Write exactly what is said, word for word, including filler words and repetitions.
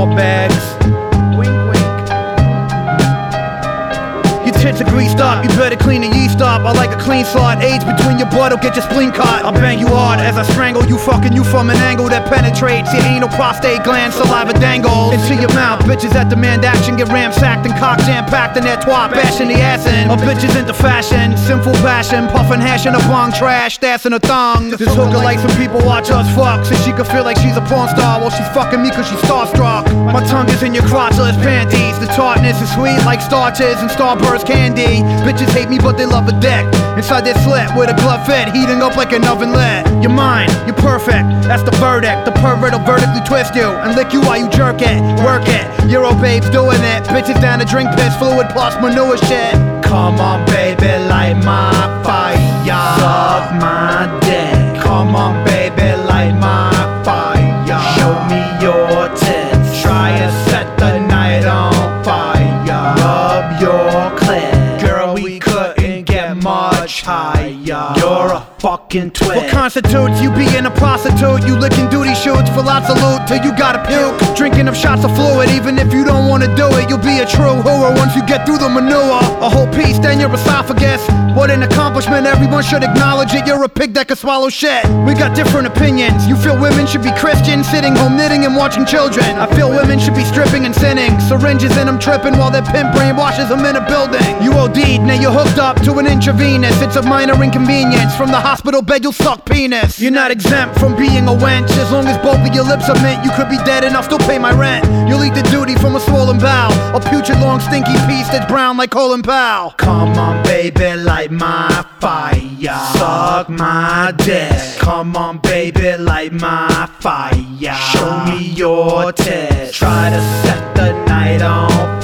ball bags. Wink, wink. Your tits are greased up, you better clean the yeast up. I like a clean slot, AIDS between your butt will get your spleen cut. I'll bang you hard as I strangle you, fucking you from an angle that penetrates your anal, prostate gland, saliva dangles into your mouth. Bitches that demand action get ramsacked and cock jam-packed in their twat, bashing the ass in. A bitch is into fashion, sinful passion, puffin' hash in a bong trash, that's in a thong. This hooker likes when people watch us fuck, so she can feel like she's a porn star while she's fucking me cause she's starstruck. My tongue is in your crotchless panties, the tartness is sweet like starches and Starburst candy. Bitches hate me but they love a dick inside their slit with a glove fit, heating up like an oven lit. You're mine, you're perfect, that's the verdict. The pervert will vertically twist you and lick you while you jerk it, work it. Euro babes doing it, bitches down to drink piss, fluid plus manure shit. Come on baby, light my fire, suck my dick. Come on baby, light my fire, show me your tits. Try and set the night on fire, rub your clit. Girl, we couldn't get much higher. You're a fucking twit. What constitutes you being a prostitute? You licking duty shoots for lots of loot till you gotta puke. Drinking up shots of fluid, even if you don't wanna do it, you'll be a true hooer once you get through the manure. A whole piece down your esophagus. What an accomplishment, everyone should acknowledge it. You're a pig that can swallow shit. We got different opinions. You feel women should be Christian, sitting home knitting and watching children. I feel women should be stripping and sinning. Syringes in them tripping while their pimp brainwashes them in a building. You OD'd, now you're hooked up to an intravenous. It's a minor inconvenience. From the hospital bed you'll suck penis. You're not exempt from being a wench. As long as both of your lips are mint, you could be dead and I'll still pay my rent. You'll eat the duty from a swollen bowel, a putrid long stinky piece that's brown like Colin Powell. Come on baby, light my fire, suck my dick. Come on baby, light my fire, show me your tits. Try to set the night on